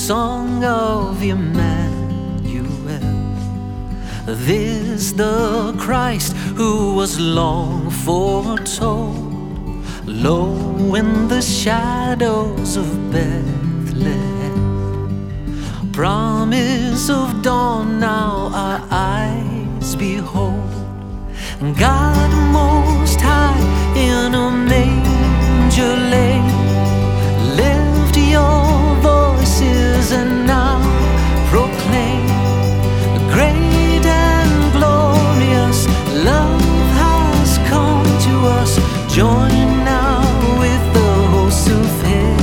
song of Emmanuel. This the Christ who was long foretold, low in the shadows of Bethlehem. Promise of dawn now our eyes behold. God most high in a manger laid. Lift your voices and now proclaim the great and glorious love has come to us. Join now with the hosts of heaven.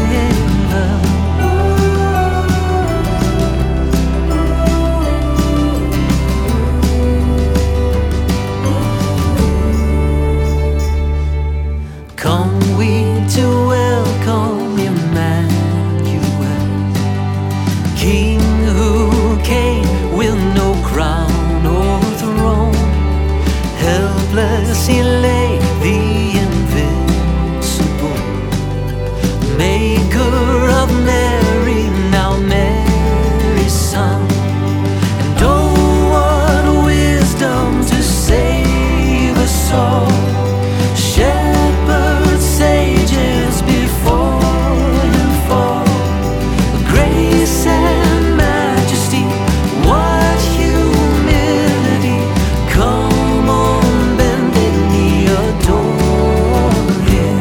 Come we to welcome Emmanuel, King who came with no crown or throne. Helpless he lay, the invincible Maker of Mary, now Mary's son. And oh, what wisdom to save us all. Shepherds, sages before you fall. Grace and majesty, what humility. Come on, bended knee, adore him.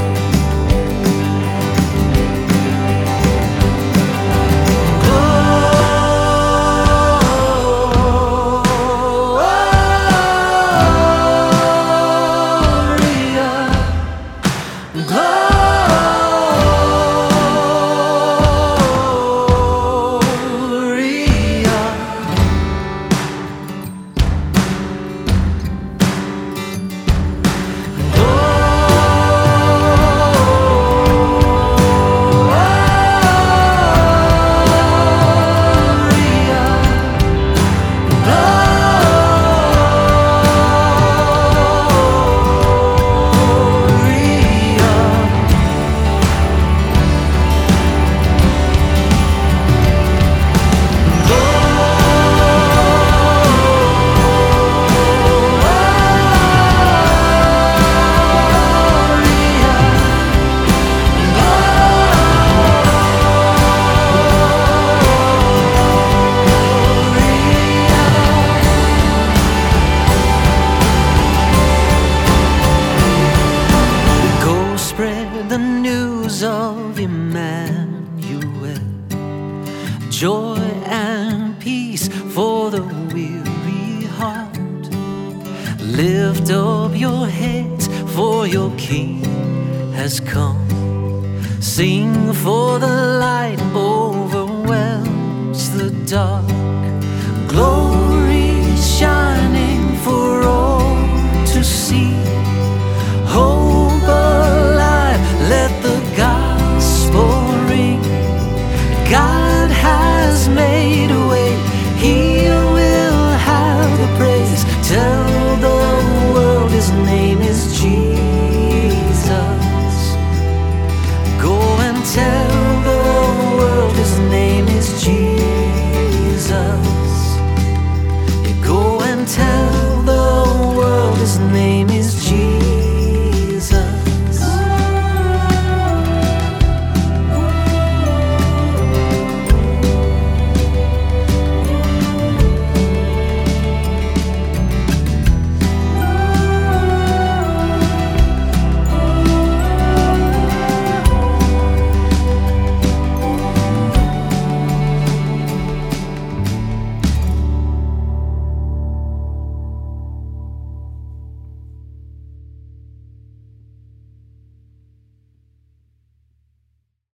The news of Emmanuel, joy and peace for the weary heart. Lift up your heads, for your King has come. Sing for the light, oh